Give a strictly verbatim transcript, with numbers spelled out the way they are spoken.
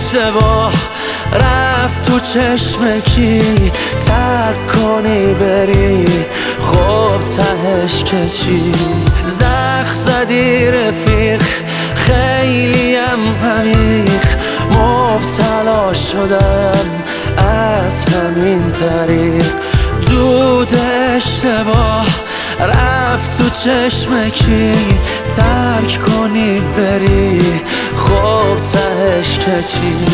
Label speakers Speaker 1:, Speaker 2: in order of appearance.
Speaker 1: اشتباه رفت تو چشم کی؟ ترک کنی بری خب تهش که چی؟ زخ زدی رفیق خیلیم عمیق، مبتلا شدم از همین طریق. دود اشتباه رفت تو چشم کی؟ ترک کنی بری خب تهش که چی؟